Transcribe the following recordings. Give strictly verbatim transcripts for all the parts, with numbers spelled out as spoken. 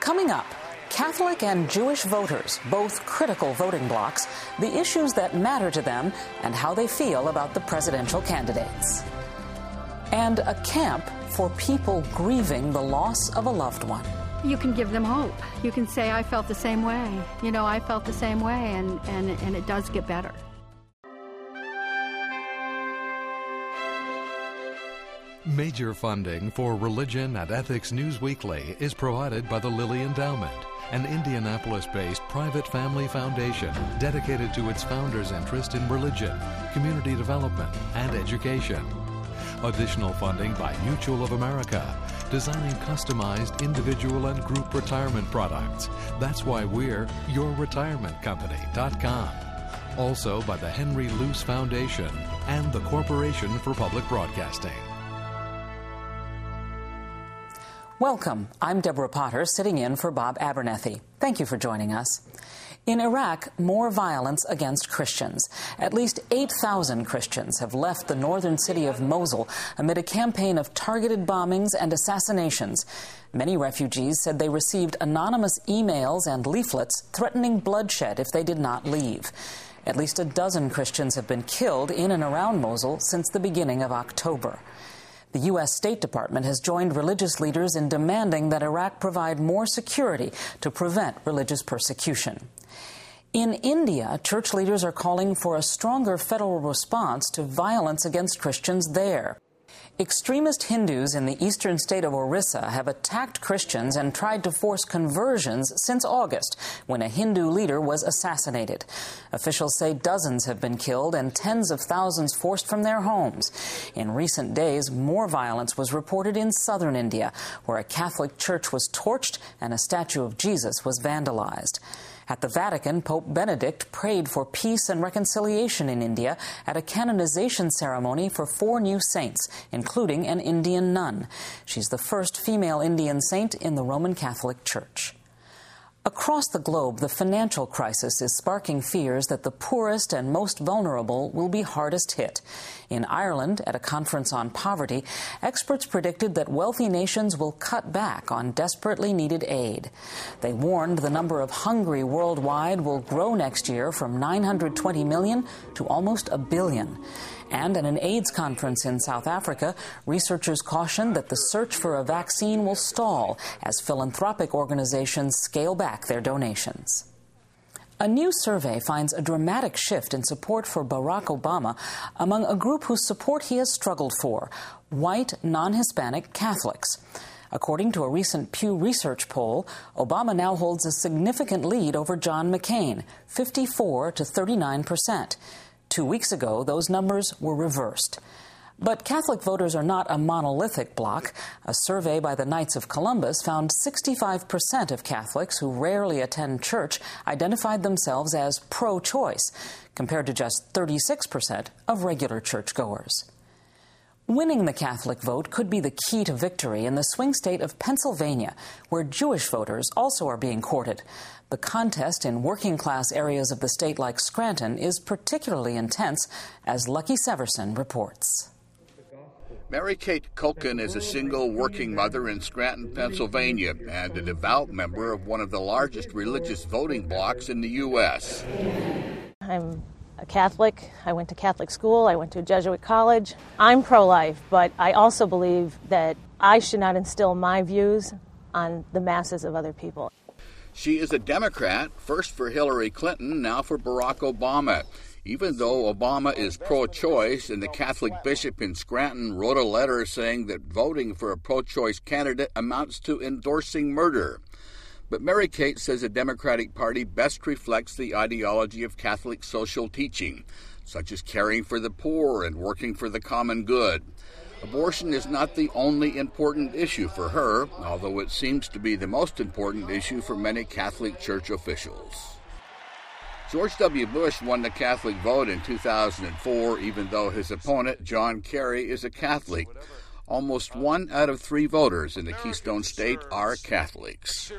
Coming up, Catholic and Jewish voters, both critical voting blocs, the issues that matter to them and how they feel about the presidential candidates. And a camp for people grieving the loss of a loved one. You can give them hope. You can say, I felt the same way. You know, I felt the same way, and, and, and it does get better. Major funding for Religion and Ethics News Weekly is provided by the Lilly Endowment, an Indianapolis-based private family foundation dedicated to its founders' interest in religion, community development, and education. Additional funding by Mutual of America, designing customized individual and group retirement products. That's why we're your retirement company dot com. Also by the Henry Luce Foundation and the Corporation for Public Broadcasting. Welcome. I'm Deborah Potter, sitting in for Bob Abernethy. Thank you for joining us. In Iraq, more violence against Christians. At least eight thousand Christians have left the northern city of Mosul amid a campaign of targeted bombings and assassinations. Many refugees said they received anonymous emails and leaflets threatening bloodshed if they did not leave. At least a dozen Christians have been killed in and around Mosul since the beginning of October. The U S State Department has joined religious leaders in demanding that Iraq provide more security to prevent religious persecution. In India, church leaders are calling for a stronger federal response to violence against Christians there. Extremist Hindus in the eastern state of Orissa have attacked Christians and tried to force conversions since August, when a Hindu leader was assassinated. Officials say dozens have been killed and tens of thousands forced from their homes. In recent days, more violence was reported in southern India, where a Catholic church was torched and a statue of Jesus was vandalized. At the Vatican, Pope Benedict prayed for peace and reconciliation in India at a canonization ceremony for four new saints, including an Indian nun. She's the first female Indian saint in the Roman Catholic Church. Across the globe, the financial crisis is sparking fears that the poorest and most vulnerable will be hardest hit. In Ireland, at a conference on poverty, experts predicted that wealthy nations will cut back on desperately needed aid. They warned the number of hungry worldwide will grow next year from nine hundred twenty million to almost a billion. And at an AIDS conference in South Africa, researchers cautioned that the search for a vaccine will stall as philanthropic organizations scale back their donations. A new survey finds a dramatic shift in support for Barack Obama among a group whose support he has struggled for, white, non-Hispanic Catholics. According to a recent Pew Research poll, Obama now holds a significant lead over John McCain, fifty-four to thirty-nine percent. Two weeks ago, those numbers were reversed. But Catholic voters are not a monolithic bloc. A survey by the Knights of Columbus found sixty-five percent of Catholics who rarely attend church identified themselves as pro-choice, compared to just thirty-six percent of regular churchgoers. Winning the Catholic vote could be the key to victory in the swing state of Pennsylvania, where Jewish voters also are being courted. The contest in working-class areas of the state like Scranton is particularly intense, as Lucky Severson reports. Mary Kate Culkin is a single working mother in Scranton, Pennsylvania, and a devout member of one of the largest religious voting blocs in the U S I'm a Catholic. I went to Catholic school. I went to a Jesuit college. I'm pro-life, but I also believe that I should not instill my views on the masses of other people. She is a Democrat, first for Hillary Clinton, now for Barack Obama. Even though Obama is pro-choice, and the Catholic bishop in Scranton wrote a letter saying that voting for a pro-choice candidate amounts to endorsing murder. But Mary Kate says the Democratic Party best reflects the ideology of Catholic social teaching, such as caring for the poor and working for the common good. Abortion is not the only important issue for her, although it seems to be the most important issue for many Catholic Church officials. George W. Bush won the Catholic vote in two thousand four, even though his opponent, John Kerry, is a Catholic. Almost one out of three voters in the Keystone State are Catholics.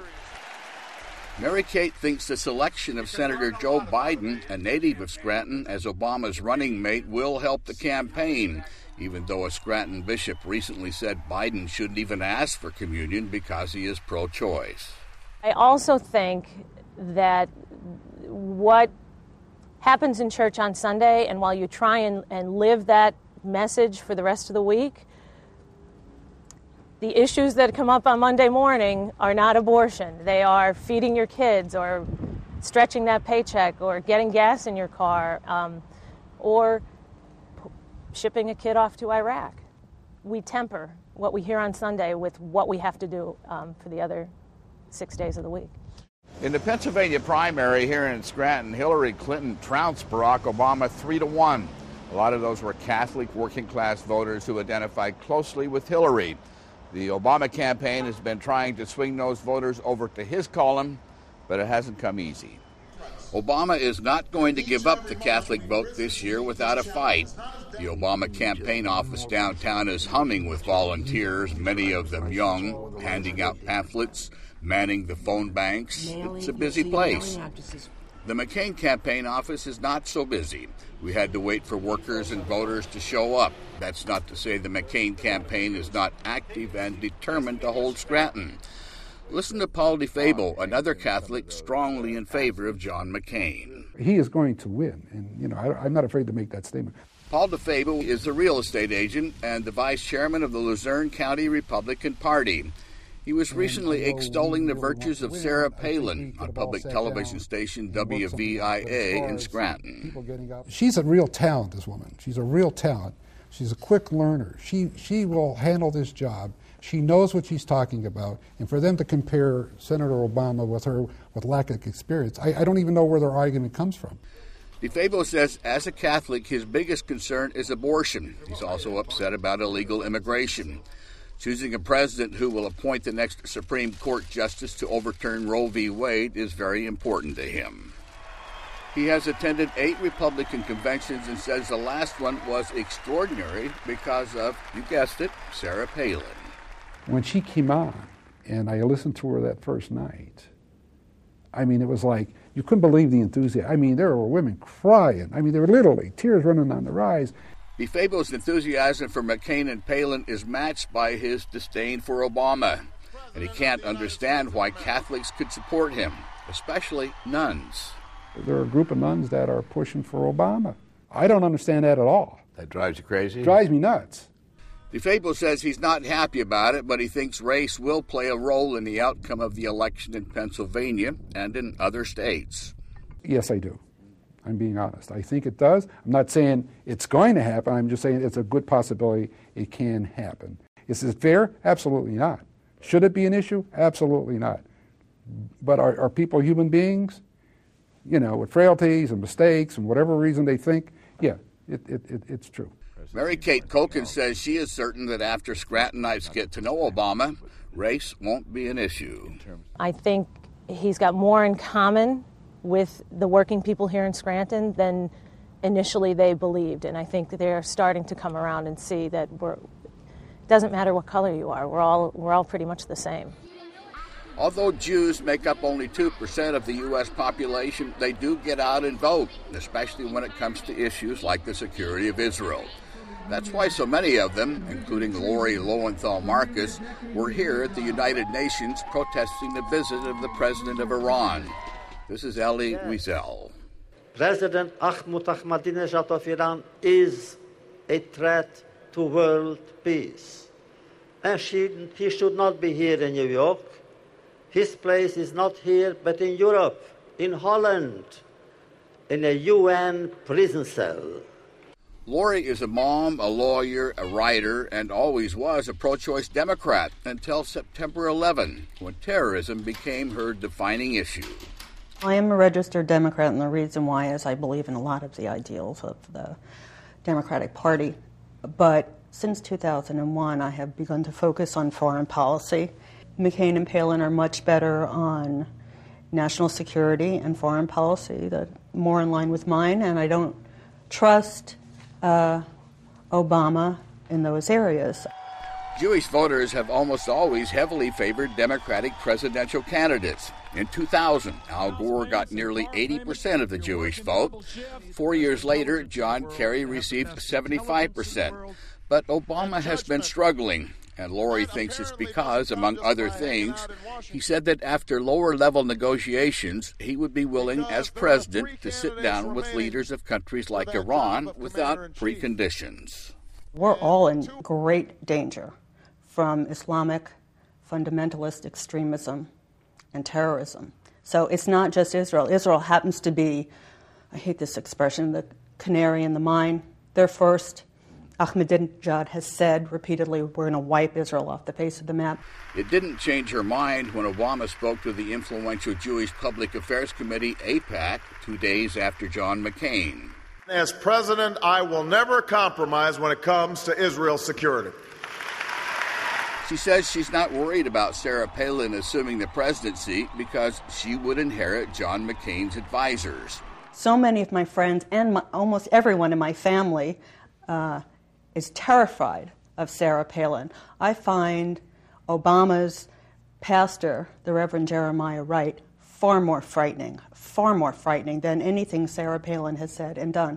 Mary Kate thinks the selection of Senator Joe Biden, a native of Scranton, as Obama's running mate will help the campaign, even though a Scranton bishop recently said Biden shouldn't even ask for communion because he is pro-choice. I also think that what happens in church on Sunday, and while you try and, and live that message for the rest of the week, the issues that come up on Monday morning are not abortion. They are feeding your kids, or stretching that paycheck, or getting gas in your car, um, or p- shipping a kid off to Iraq. We temper what we hear on Sunday with what we have to do um, for the other six days of the week. In the Pennsylvania primary here in Scranton, Hillary Clinton trounced Barack Obama three to one. A lot of those were Catholic working-class voters who identified closely with Hillary. The Obama campaign has been trying to swing those voters over to his column, but it hasn't come easy. Obama is not going to give up the Catholic vote this year without a fight. The Obama campaign office downtown is humming with volunteers, many of them young, handing out pamphlets, manning the phone banks. It's a busy place. The McCain campaign office is not so busy. We had to wait for workers and voters to show up. That's not to say the McCain campaign is not active and determined to hold Scranton. Listen to Paul DeFable, another Catholic strongly in favor of John McCain. He is going to win, and you know I, I'm not afraid to make that statement. Paul DeFable is a real estate agent and the vice chairman of the Luzerne County Republican Party. He was recently extolling the virtues of Sarah Palin on public television station W V I A in Scranton. She's a real talent, this woman. She's a real talent. She's a quick learner. She she will handle this job. She knows what she's talking about. And for them to compare Senator Obama with her with lack of experience, I, I don't even know where their argument comes from. DeFabo says as a Catholic, his biggest concern is abortion. He's also upset about illegal immigration. Choosing a president who will appoint the next Supreme Court justice to overturn Roe v. Wade is very important to him. He has attended eight Republican conventions and says the last one was extraordinary because of, you guessed it, Sarah Palin. When she came on, and I listened to her that first night, I mean, it was like, you couldn't believe the enthusiasm. I mean, there were women crying. I mean, there were literally tears running down their eyes. DeFabo's enthusiasm for McCain and Palin is matched by his disdain for Obama, and he can't understand why Catholics could support him, especially nuns. There are a group of nuns that are pushing for Obama. I don't understand that at all. That drives you crazy? Drives me nuts. DeFabo says he's not happy about it, but he thinks race will play a role in the outcome of the election in Pennsylvania and in other states. Yes, I do. I'm being honest. I think it does. I'm not saying it's going to happen. I'm just saying it's a good possibility it can happen. Is it fair? Absolutely not. Should it be an issue? Absolutely not. But are, are people human beings? You know, with frailties and mistakes and whatever reason they think, yeah, it, it, it, it's true. Mary Kate Koken says she is certain that after Scrantonites get to know Obama, race won't be an issue. I think he's got more in common with the working people here in Scranton than initially they believed, and I think that they're starting to come around and see that we're, it doesn't matter what color you are, we're all we're all pretty much the same. Although Jews make up only two percent of the U S population, they do get out and vote, especially when it comes to issues like the security of Israel. That's why so many of them, including Lori Lowenthal Marcus, were here at the United Nations protesting the visit of the president of Iran. This is Elie Wiesel. President Mahmoud Ahmadinejad of Iran is a threat to world peace. And she, he should not be here in New York. His place is not here, but in Europe, in Holland, in a U N prison cell. Lori is a mom, a lawyer, a writer, and always was a pro-choice Democrat until September eleventh, when terrorism became her defining issue. I am a registered Democrat, and the reason why is I believe in a lot of the ideals of the Democratic Party. But since two thousand one, I have begun to focus on foreign policy. McCain and Palin are much better on national security and foreign policy, that more in line with mine, and I don't trust uh, Obama in those areas. Jewish voters have almost always heavily favored Democratic presidential candidates. In two thousand, Al Gore got nearly eighty percent of the Jewish vote. Four years later, John Kerry received seventy-five percent. But Obama has been struggling, And Lori thinks it's because, among other things, he said that after lower-level negotiations, he would be willing, as president, to sit down with leaders of countries like Iran without preconditions. We're all in great danger from Islamic fundamentalist extremism and terrorism. So it's not just Israel. Israel happens to be, I hate this expression, the canary in the mine. They're first. Ahmadinejad has said repeatedly, we're going to wipe Israel off the face of the map. It didn't change her mind when Obama spoke to the influential Jewish Public Affairs Committee, AIPAC, two days after John McCain. As president, I will never compromise when it comes to Israel's security. She says she's not worried about Sarah Palin assuming the presidency because she would inherit John McCain's advisors. So many of my friends and my, almost everyone in my family uh, is terrified of Sarah Palin. I find Obama's pastor, the Reverend Jeremiah Wright, far more frightening, far more frightening than anything Sarah Palin has said and done.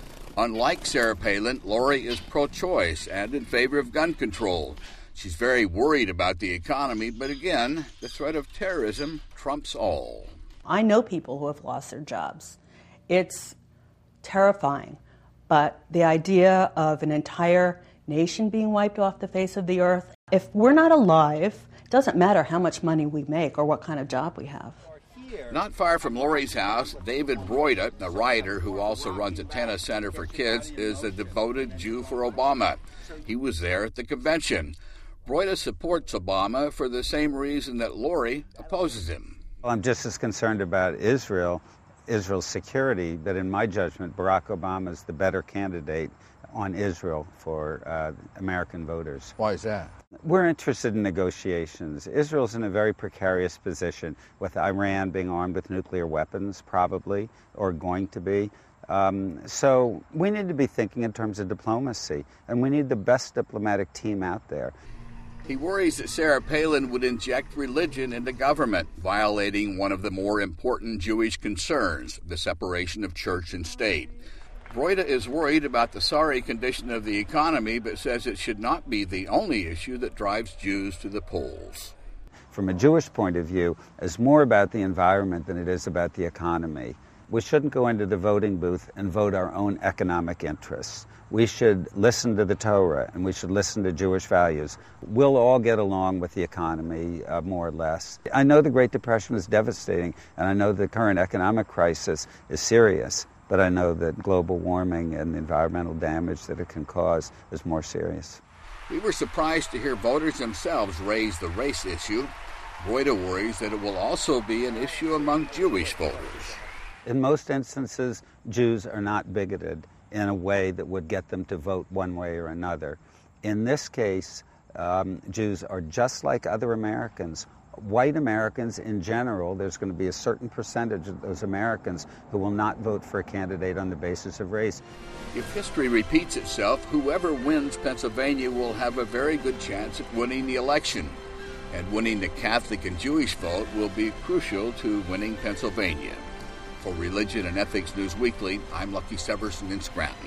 Unlike Sarah Palin, Lori is pro-choice and in favor of gun control. She's very worried about the economy, but again, the threat of terrorism trumps all. I know people who have lost their jobs. It's terrifying. But the idea of an entire nation being wiped off the face of the earth, if we're not alive, it doesn't matter how much money we make or what kind of job we have. Not far from Lori's house, David Broida, a writer who also runs a tennis center for kids, is a devoted Jew for Obama. He was there at the convention. Broida supports Obama for the same reason that Lori opposes him. Well, I'm just as concerned about Israel, Israel's security, but in my judgment, Barack Obama is the better candidate on Israel for uh, American voters. Why is that? We're interested in negotiations. Israel's in a very precarious position, with Iran being armed with nuclear weapons, probably, or going to be. Um, so we need to be thinking in terms of diplomacy, and we need the best diplomatic team out there. He worries that Sarah Palin would inject religion into government, violating one of the more important Jewish concerns, the separation of church and state. Broida is worried about the sorry condition of the economy, but says it should not be the only issue that drives Jews to the polls. From a Jewish point of view, it's more about the environment than it is about the economy. We shouldn't go into the voting booth and vote our own economic interests. We should listen to the Torah, and we should listen to Jewish values. We'll all get along with the economy, uh, more or less. I know the Great Depression was devastating, and I know the current economic crisis is serious, but I know that global warming and the environmental damage that it can cause is more serious. We were surprised to hear voters themselves raise the race issue. Broida worries that it will also be an issue among Jewish voters. In most instances, Jews are not bigoted in a way that would get them to vote one way or another. In this case, um, Jews are just like other Americans. White Americans in general, there's going to be a certain percentage of those Americans who will not vote for a candidate on the basis of race. If history repeats itself, whoever wins Pennsylvania will have a very good chance at winning the election. And winning the Catholic and Jewish vote will be crucial to winning Pennsylvania. For Religion and Ethics News Weekly, I'm Lucky Severson in Scranton.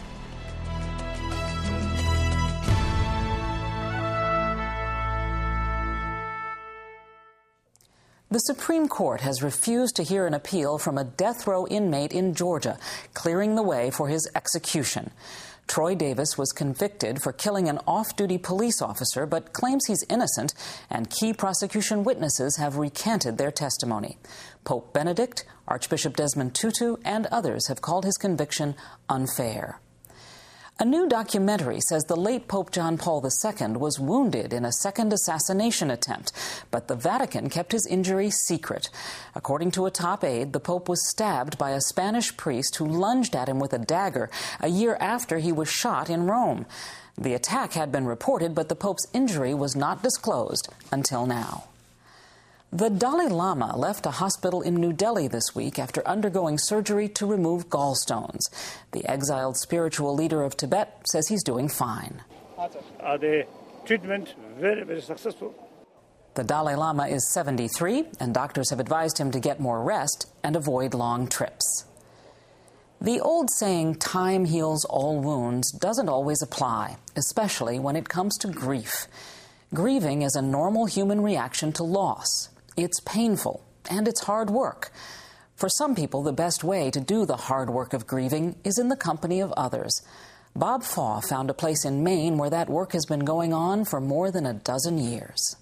The Supreme Court has refused to hear an appeal from a death row inmate in Georgia, clearing the way for his execution. Troy Davis was convicted for killing an off-duty police officer, but claims he's innocent, and key prosecution witnesses have recanted their testimony. Pope Benedict, Archbishop Desmond Tutu, and others have called his conviction unfair. A new documentary says the late Pope John Paul the Second was wounded in a second assassination attempt, but the Vatican kept his injury secret. According to a top aide, the Pope was stabbed by a Spanish priest who lunged at him with a dagger a year after he was shot in Rome. The attack had been reported, but the Pope's injury was not disclosed until now. The Dalai Lama left a hospital in New Delhi this week after undergoing surgery to remove gallstones. The exiled spiritual leader of Tibet says he's doing fine. Uh, the treatment very, very successful. The Dalai Lama is seventy-three, and doctors have advised him to get more rest and avoid long trips. The old saying, time heals all wounds, doesn't always apply, especially when it comes to grief. Grieving is a normal human reaction to loss. It's painful, and it's hard work. For some people, the best way to do the hard work of grieving is in the company of others. Bob Faw found a place in Maine where that work has been going on for more than a dozen years.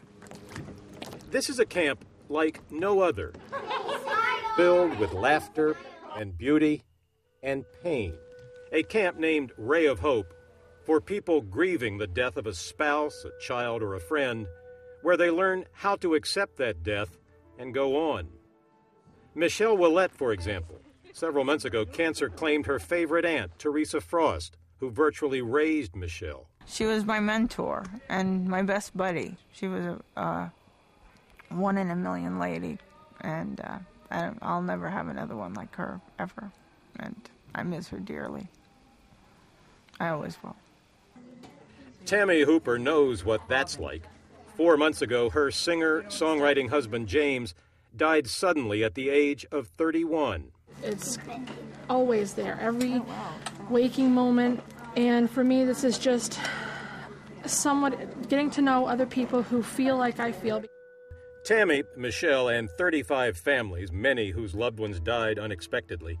This is a camp like no other, filled with laughter and beauty and pain. A camp named Ray of Hope for people grieving the death of a spouse, a child, or a friend, where they learn how to accept that death and go on. Michelle Willette, for example, several months ago, cancer claimed her favorite aunt, Teresa Frost, who virtually raised Michelle. She was my mentor and my best buddy. She was a uh, one in a million lady, and uh, I, I'll never have another one like her, ever. And I miss her dearly. I always will. Tammy Hooper knows what that's like. Four months ago, her singer-songwriting husband, James, died suddenly at the age of thirty-one. It's always there, every waking moment. And for me, this is just somewhat getting to know other people who feel like I feel. Tammy, Michelle, and thirty-five families, many whose loved ones died unexpectedly,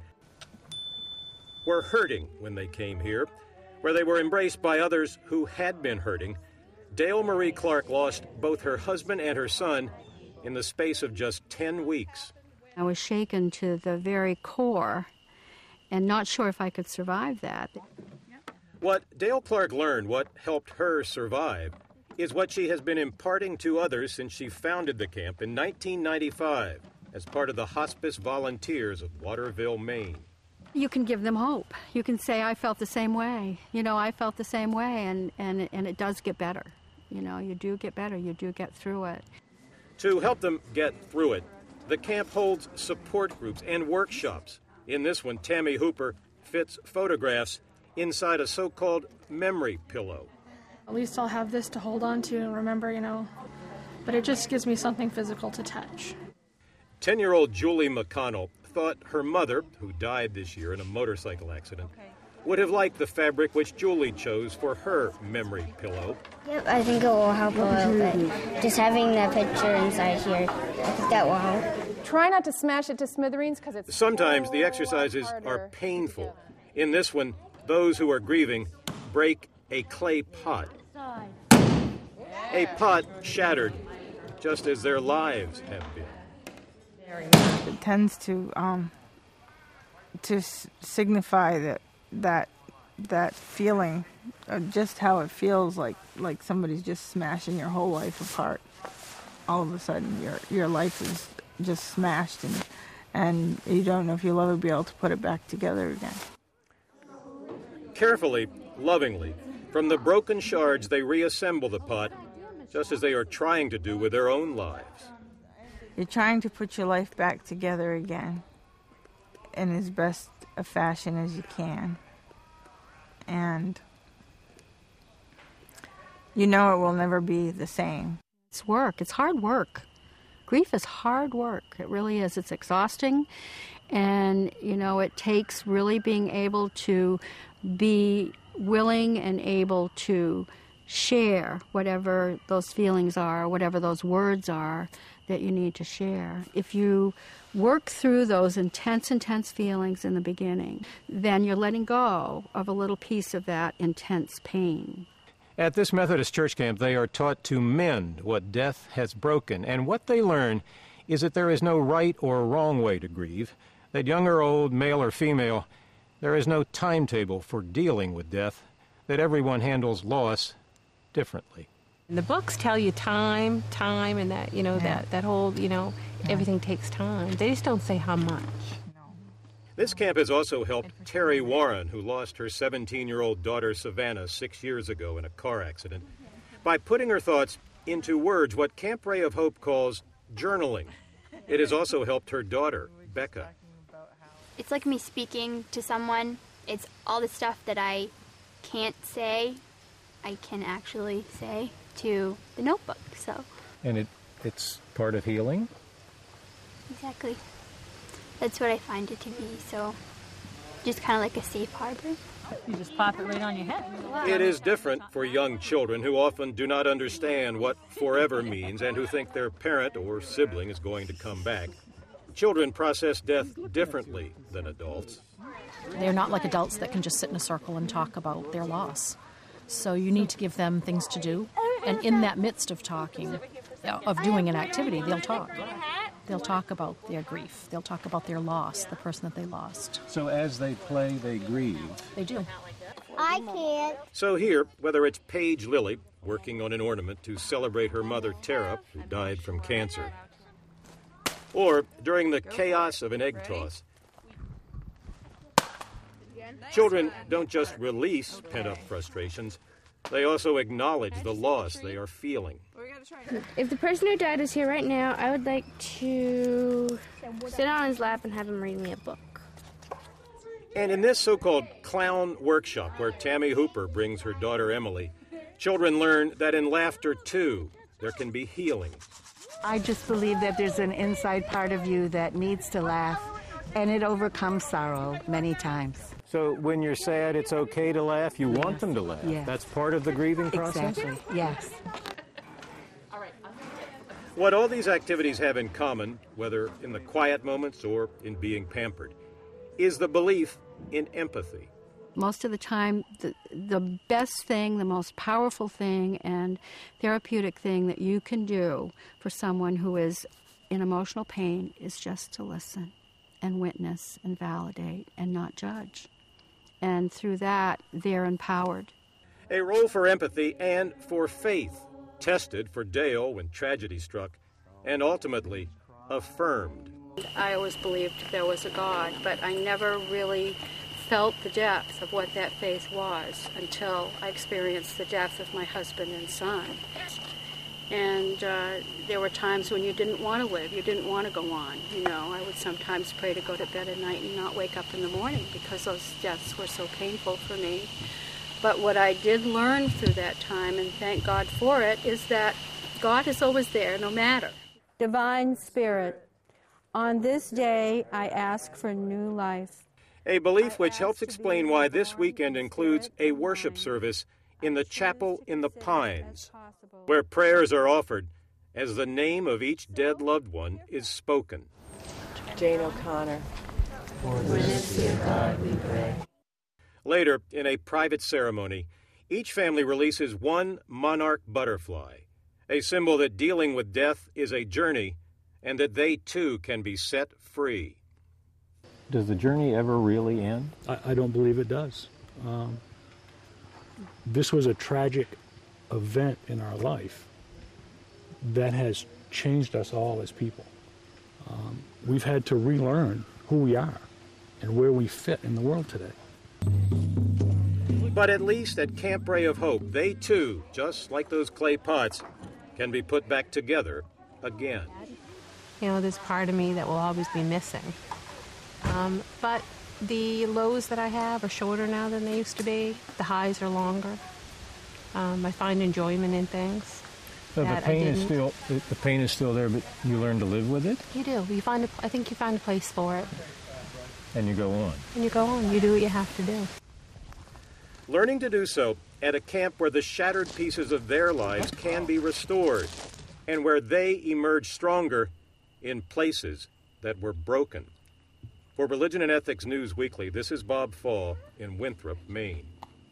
were hurting when they came here, where they were embraced by others who had been hurting. Dale Marie Clark lost both her husband and her son in the space of just ten weeks. I was shaken to the very core and not sure if I could survive that. What Dale Clark learned, what helped her survive, is what she has been imparting to others since she founded the camp in nineteen ninety-five as part of the Hospice Volunteers of Waterville, Maine. You can give them hope. You can say, I felt the same way. You know, I felt the same way, and, and, and it does get better. You know, you do get better. You do get through it. To help them get through it, the camp holds support groups and workshops. In this one, Tammy Hooper fits photographs inside a so-called memory pillow. At least I'll have this to hold on to and remember, you know, but it just gives me something physical to touch. Ten-year-old Julie McConnell thought her mother, who died this year in a motorcycle accident, would have liked the fabric which Julie chose for her memory pillow. Yep, I think it will help a little bit. Just having that picture inside here, I think that will help. Try not to smash it to smithereens because it's Sometimes the exercises are painful. In this one, those who are grieving break a clay pot. A pot shattered, just as their lives have been. It tends to um, to s- signify that that that feeling, of just how it feels like like somebody's just smashing your whole life apart. All of a sudden, your your life is just smashed, and and you don't know if you'll ever be able to put it back together again. Carefully, lovingly, from the broken shards they reassemble the pot, just as they are trying to do with their own lives. You're trying to put your life back together again in as best a fashion as you can. And you know it will never be the same. It's work. It's hard work. Grief is hard work. It really is. It's exhausting. And, you know, it takes really being able to be willing and able to share whatever those feelings are, whatever those words are that you need to share. If you work through those intense, intense feelings in the beginning, then you're letting go of a little piece of that intense pain. At this Methodist church camp, they are taught to mend what death has broken. And what they learn is that there is no right or wrong way to grieve, that young or old, male or female, there is no timetable for dealing with death, that everyone handles loss differently. And the books tell you time, time, and that, you know, yeah. that, that whole, you know, yeah. everything takes time. They just don't say how much. This camp has also helped Terry Warren, who lost her seventeen-year-old daughter, Savannah, six years ago in a car accident, by putting her thoughts into words, what Camp Ray of Hope calls journaling. It has also helped her daughter, Becca. It's like me speaking to someone. It's all the stuff that I can't say, I can actually say to the notebook, so. And it it's part of healing? Exactly. That's what I find it to be, so just kind of like a safe harbor. You just pop it right on your head. It is different for young children who often do not understand what forever means and who think their parent or sibling is going to come back. Children process death differently than adults. They're not like adults that can just sit in a circle and talk about their loss. So you need to give them things to do. And in that midst of talking, of doing an activity, they'll talk. They'll talk about their grief. They'll talk about their loss, the person that they lost. So as they play, they grieve. They do. I can't. So here, whether it's Paige Lilly working on an ornament to celebrate her mother Tara, who died from cancer, or during the chaos of an egg toss, children don't just release pent-up frustrations, they also acknowledge the loss they are feeling. If the person who died was here right now, I would like to sit on his lap and have him read me a book. And in this so-called clown workshop, where Tammy Hooper brings her daughter Emily, children learn that in laughter, too, there can be healing. I just believe that there's an inside part of you that needs to laugh, and it overcomes sorrow many times. So when you're sad, it's okay to laugh? You want Yes. them to laugh? Yes. That's part of the grieving process? Exactly, yes. What all these activities have in common, whether in the quiet moments or in being pampered, is the belief in empathy. Most of the time, the, the best thing, the most powerful thing and therapeutic thing that you can do for someone who is in emotional pain is just to listen and witness and validate and not judge. And through that, they're empowered. A role for empathy and for faith, tested for Dale when tragedy struck, and ultimately affirmed. I always believed there was a God, but I never really felt the depth of what that faith was until I experienced the death of my husband and son. And uh, there were times when you didn't want to live, you didn't want to go on. You know, I would sometimes pray to go to bed at night and not wake up in the morning because those deaths were so painful for me. But what I did learn through that time, and thank God for it, is that God is always there, no matter. Divine Spirit, on this day I ask for new life. A belief which helps explain why this weekend includes a worship service in the chapel in the Pines, where prayers are offered as the name of each dead loved one is spoken. Jane O'Connor. For this dear God we pray. Later, in a private ceremony, each family releases one monarch butterfly, a symbol that dealing with death is a journey and that they too can be set free. Does the journey ever really end? I, I don't believe it does. Um, this was a tragic event in our life that has changed us all as people. Um, we've had to relearn who we are and where we fit in the world today. But at least at Camp Ray of Hope, they too, just like those clay pots, can be put back together again. You know, there's part of me that will always be missing. Um, but the lows that I have are shorter now than they used to be. The highs are longer. Um, I find enjoyment in things. So the pain is still the, the pain is still there, but you learn to live with it. You do. You find. A, I think you find a place for it. And you go on. And you go on. You do what you have to do. Learning to do so at a camp where the shattered pieces of their lives can be restored, and where they emerge stronger in places that were broken. For Religion and Ethics News Weekly, this is Bob Fall in Winthrop, Maine.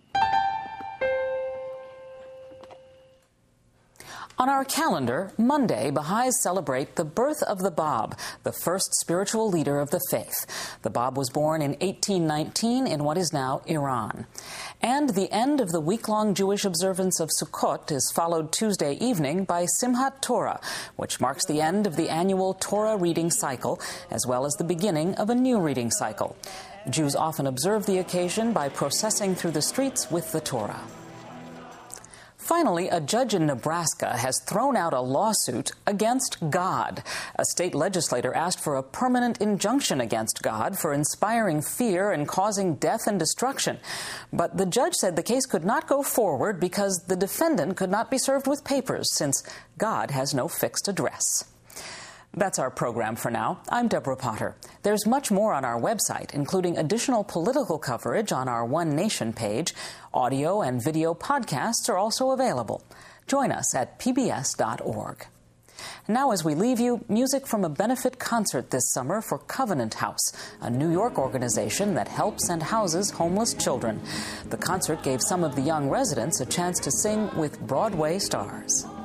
On our calendar, Monday, Baha'is celebrate the birth of the Bab, the first spiritual leader of the faith. The Bab was born in eighteen nineteen in what is now Iran. And the end of the week-long Jewish observance of Sukkot is followed Tuesday evening by Simchat Torah, which marks the end of the annual Torah reading cycle, as well as the beginning of a new reading cycle. Jews often observe the occasion by processing through the streets with the Torah. Finally, a judge in Nebraska has thrown out a lawsuit against God. A state legislator asked for a permanent injunction against God for inspiring fear and causing death and destruction. But the judge said the case could not go forward because the defendant could not be served with papers since God has no fixed address. That's our program for now. I'm Deborah Potter. There's much more on our website, including additional political coverage on our One Nation page. Audio and video podcasts are also available. Join us at P B S dot org. Now, as we leave you, music from a benefit concert this summer for Covenant House, a New York organization that helps and houses homeless children. The concert gave some of the young residents a chance to sing with Broadway stars.